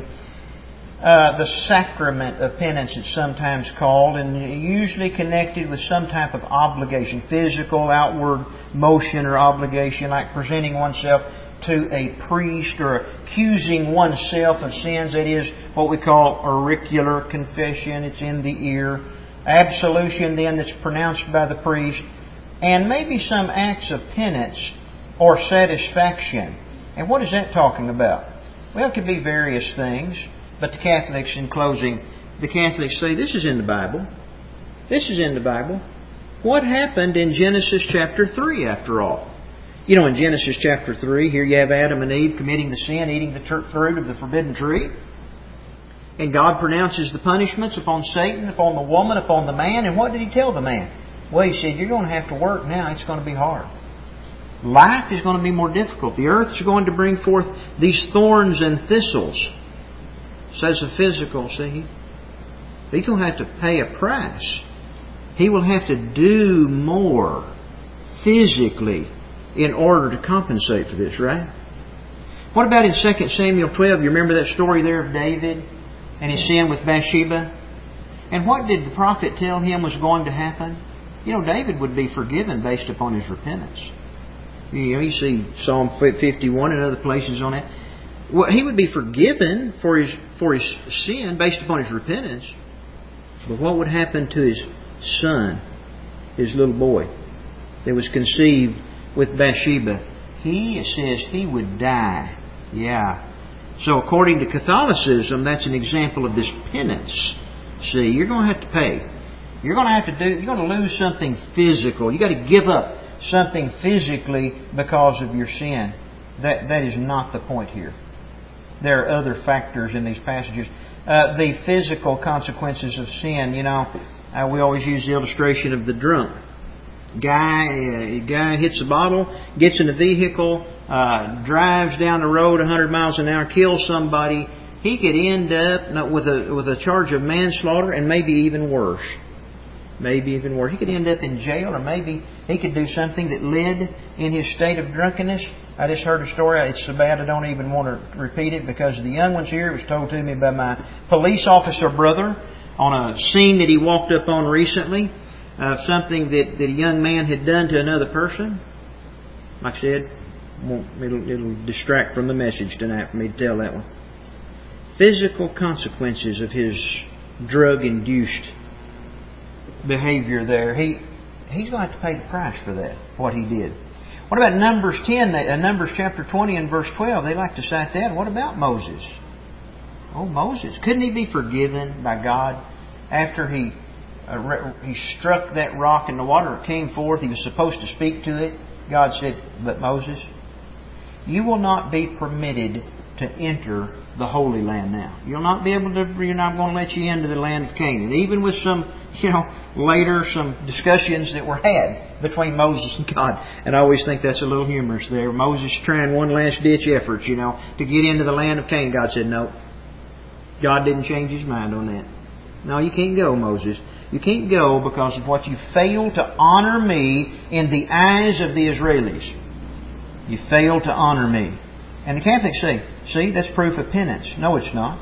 Uh, the sacrament of penance, it's sometimes called, and usually connected with some type of obligation, physical, outward motion or obligation, like presenting oneself to a priest or accusing oneself of sins. That is what we call auricular confession. It's in the ear. Absolution, then, that's pronounced by the priest. And maybe some acts of penance or satisfaction. And what is that talking about? Well, it could be various things. But the Catholics, in closing, the Catholics say this is in the Bible. This is in the Bible. What happened in Genesis chapter three, after all? You know, in Genesis chapter three, here you have Adam and Eve committing the sin, eating the fruit of the forbidden tree. And God pronounces the punishments upon Satan, upon the woman, upon the man. And what did He tell the man? Well, He said, you're going to have to work now. It's going to be hard. Life is going to be more difficult. The earth is going to bring forth these thorns and thistles. Says the physical, see? He's going to have to pay a price. He will have to do more physically in order to compensate for this, right? What about in Second Samuel twelve? You remember that story there of David and his sin with Bathsheba? And what did the prophet tell him was going to happen? You know, David would be forgiven based upon his repentance. You know, you see Psalm fifty-one and other places on it. Well, he would be forgiven for his for his sin based upon his repentance. But what would happen to his son, his little boy, that was conceived with Bathsheba? He, it says, he would die. Yeah. So according to Catholicism, that's an example of this penance. See, you're going to have to pay. You're going to have to do. You're going to lose something physical. You got to give up something physically because of your sin. That that is not the point here. There are other factors in these passages. Uh, the physical consequences of sin. You know, uh, we always use the illustration of the drunk guy. Uh, guy hits a bottle, gets in a vehicle, uh, drives down the road one hundred miles an hour, kills somebody. He could end up with a with a charge of manslaughter, and maybe even worse. Maybe even worse. He could end up in jail, or maybe he could do something that led in his state of drunkenness. I just heard a story. It's so bad I don't even want to repeat it because the young ones here, it was told to me by my police officer brother on a scene that he walked up on recently of something that, that a young man had done to another person. Like I said, it'll, it'll distract from the message tonight for me to tell that one. Physical consequences of his drug-induced behavior there. He he's going to have to pay the price for that, what he did. What about Numbers ten, uh, Numbers chapter twenty and verse twelve? They like to cite that. What about Moses? Oh, Moses. Couldn't he be forgiven by God after he uh, re- he struck that rock and the water came forth? He was supposed to speak to it. God said, but Moses, you will not be permitted to enter the Holy Land now. You'll not be able to, you're not going to let you into the land of Canaan. Even with some, you know, later some discussions that were had between Moses and God. And I always think that's a little humorous there. Moses trying one last ditch effort, you know, to get into the land of Canaan. God said no. God didn't change His mind on that. No, you can't go, Moses. You can't go because of what you failed to honor me in the eyes of the Israelis. You failed to honor me. And the Catholics say, see, that's proof of penance. No, it's not.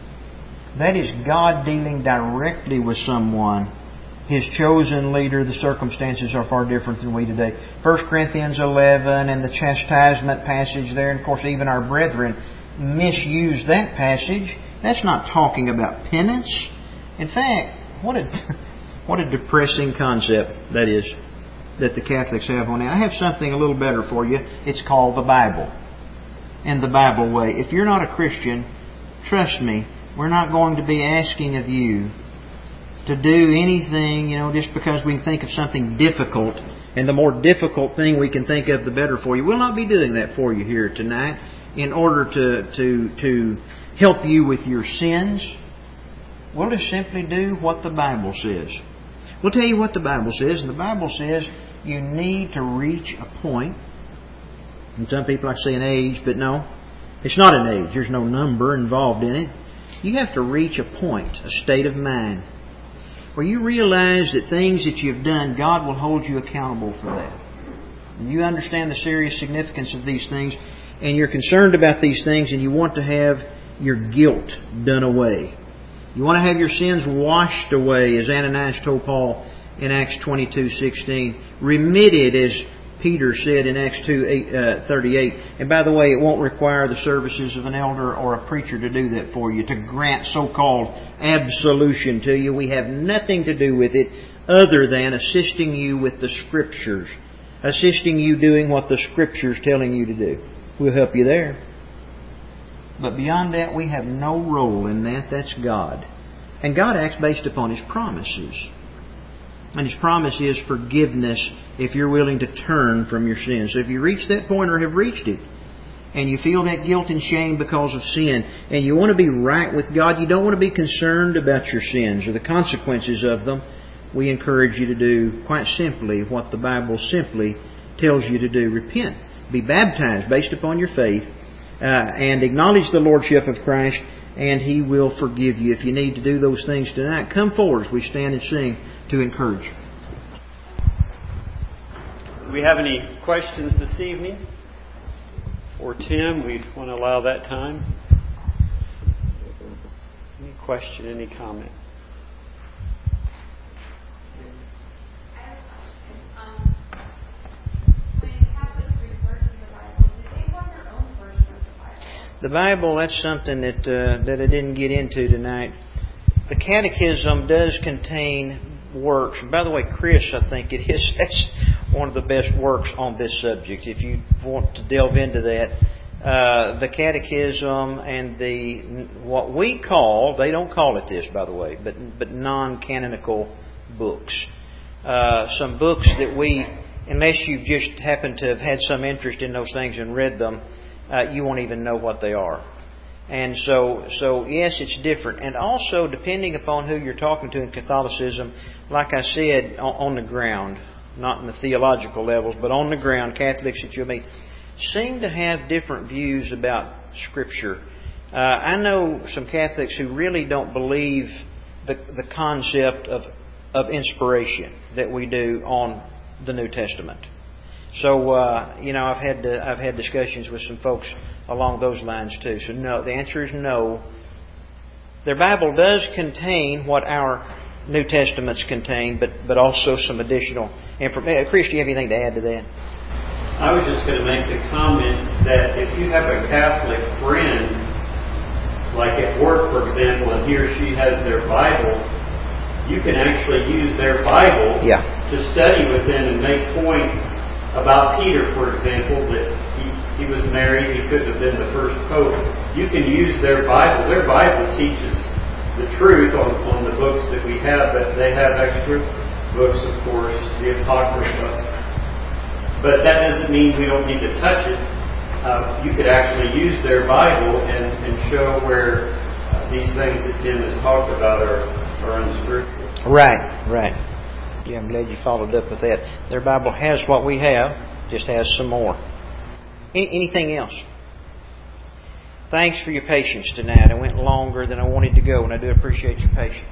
That is God dealing directly with someone. His chosen leader. The circumstances are far different than we today. First Corinthians eleven and the chastisement passage there. And of course, even our brethren misuse that passage. That's not talking about penance. In fact, what a, what a depressing concept that is that the Catholics have on it. I have something a little better for you. It's called the Bible. And the Bible way. If you're not a Christian, trust me, we're not going to be asking of you to do anything, you know, just because we think of something difficult. And the more difficult thing we can think of, the better for you. We'll not be doing that for you here tonight in order to, to, to help you with your sins. We'll just simply do what the Bible says. We'll tell you what the Bible says. And the Bible says you need to reach a point. And some people like to say an age, but no, it's not an age. There's no number involved in it. You have to reach a point, a state of mind, where you realize that things that you've done, God will hold you accountable for that. And you understand the serious significance of these things, and you're concerned about these things, and you want to have your guilt done away. You want to have your sins washed away, as Ananias told Paul in Acts twenty-two sixteen. Remitted, as Peter said in Acts two thirty-eight. And by the way, it won't require the services of an elder or a preacher to do that for you, to grant so-called absolution to you. We have nothing to do with it other than assisting you with the Scriptures. Assisting you doing what the Scripture's telling you to do. We'll help you there. But beyond that, we have no role in that. That's God. And God acts based upon His promises. And His promise is forgiveness if you're willing to turn from your sins. So if you reach that point or have reached it, and you feel that guilt and shame because of sin, and you want to be right with God, you don't want to be concerned about your sins or the consequences of them, we encourage you to do, quite simply, what the Bible simply tells you to do. Repent. Be baptized based upon your faith, uh, and acknowledge the Lordship of Christ, and He will forgive you. If you need to do those things tonight, come forward as we stand and sing to encourage. Do we have any questions this evening? For Tim, we want to allow that time. Any question, any comment? the Bible, that's something that uh, that I didn't get into tonight. The Catechism does contain works. By the way, Chris, I think it is. That's one of the best works on this subject. If you want to delve into that, uh, the Catechism and the what we call, they don't call it this, by the way, but but non-canonical books. Uh, some books that we, unless you've just happened to have had some interest in those things and read them, uh, you won't even know what they are. And so, so yes, it's different. And also, depending upon who you're talking to in Catholicism, like I said, on, on the ground, not in the theological levels, but on the ground, Catholics that you'll meet seem to have different views about Scripture. Uh, I know some Catholics who really don't believe the, the concept of, of inspiration that we do on the New Testament. So, uh, you know, I've had to, I've had discussions with some folks along those lines too. So, no, the answer is no. Their Bible does contain what our New Testaments contain, but but also some additional information. Chris, do you have anything to add to that? I was just going to make the comment that if you have a Catholic friend, like at work, for example, and he or she has their Bible, you can actually use their Bible yeah. to study with them and make points about Peter, for example, that he, he was married, he couldn't have been the first pope. You can use their Bible. Their Bible teaches the truth on, on the books that we have, but they have extra books, of course, the Apocrypha. But that doesn't mean we don't need to touch it. Uh, you could actually use their Bible and, and show where uh, these things that Tim has talked about are, are unscriptural. Right, right. Yeah, I'm glad you followed up with that. Their Bible has what we have, just has some more. Any, anything else? Thanks for your patience tonight. I went longer than I wanted to go, and I do appreciate your patience.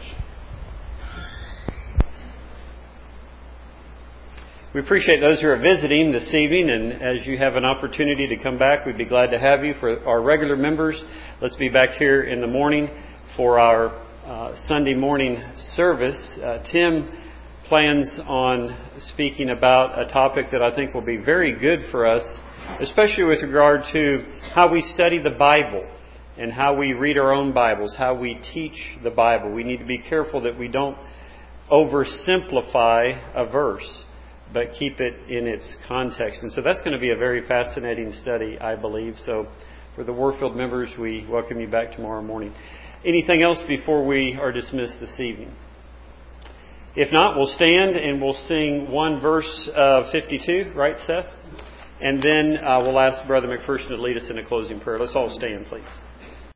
We appreciate those who are visiting this evening, and as you have an opportunity to come back, we'd be glad to have you. For our regular members, let's be back here in the morning for our uh, Sunday morning service. Uh, Tim plans on speaking about a topic that I think will be very good for us, especially with regard to how we study the Bible and how we read our own Bibles, how we teach the Bible. We need to be careful that we don't oversimplify a verse, but keep it in its context. And so that's going to be a very fascinating study, I believe. So for the Warfield members, we welcome you back tomorrow morning. Anything else before we are dismissed this evening? If not, we'll stand and we'll sing one verse of fifty-two, right, Seth? And then uh, we'll ask Brother McPherson to lead us in a closing prayer. Let's all stand, please.